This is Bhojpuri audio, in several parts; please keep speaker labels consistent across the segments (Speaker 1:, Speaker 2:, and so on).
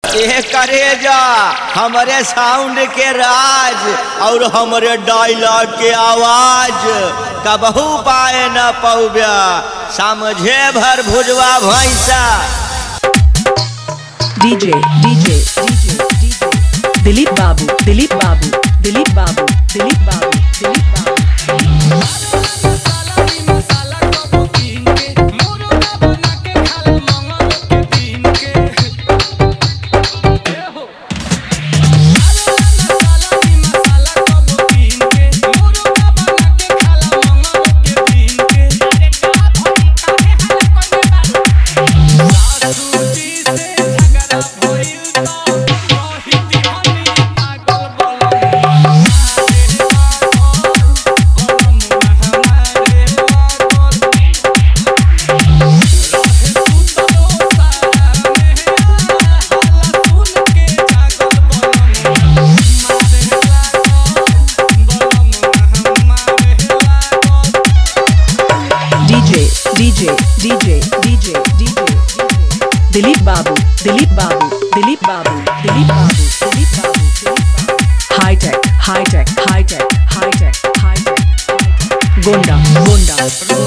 Speaker 1: ये करेजा हमारे साउंड के राज और हमारे डायलॉग के आवाज कबहू पाए न पौब्या समझे भर भुजवा भैंसा।
Speaker 2: DJ DJ DJ DJ Dilip बाबू दिलीप बाबू दिलीप बाबू दिलीप बाबू दिलीप बाबू। DJ DJ DJ DJ Dilip बाबू दिलीप बाबू दिलीप बाबू दिलीप बाबू दिलीप बाबू। Hi tech hi tech hi tech hi tech hi tech Gonda Gonda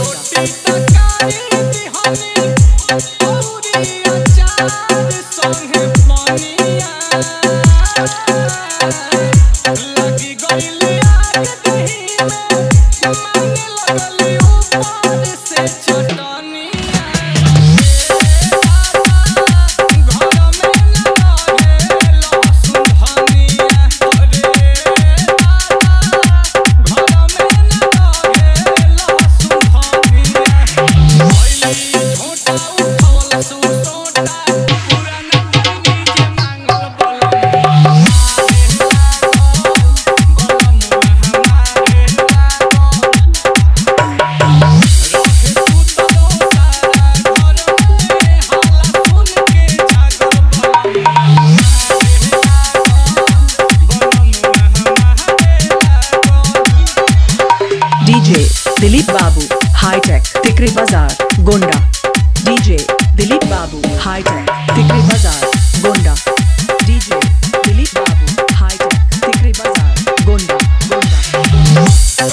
Speaker 2: Dilip बाबू हाईटेक तिकरी बाजार गोंडा। डीजे दिलीप बाबू हाईटेक तिकरी बाजार गोंडा। डीजे दिलीप बाबू हाईटेक तिकरी बाजार गोंडा गोंडा।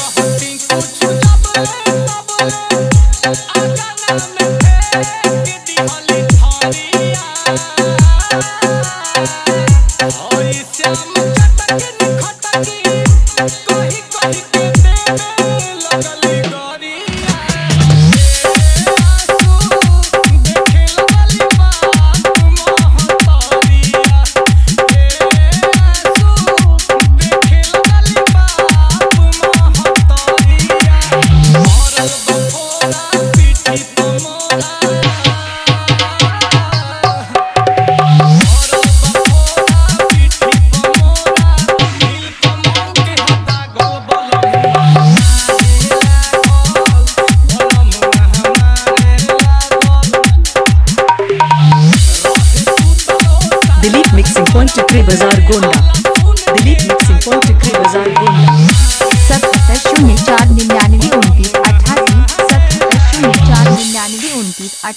Speaker 2: दिलीप मिक्सिंग पॉइंट टिकरी बाजार गोंडा। दिलीप मिक्सिंग पॉइंट टिकरी बाजार गोंडा।
Speaker 3: 7704992988 7704992988।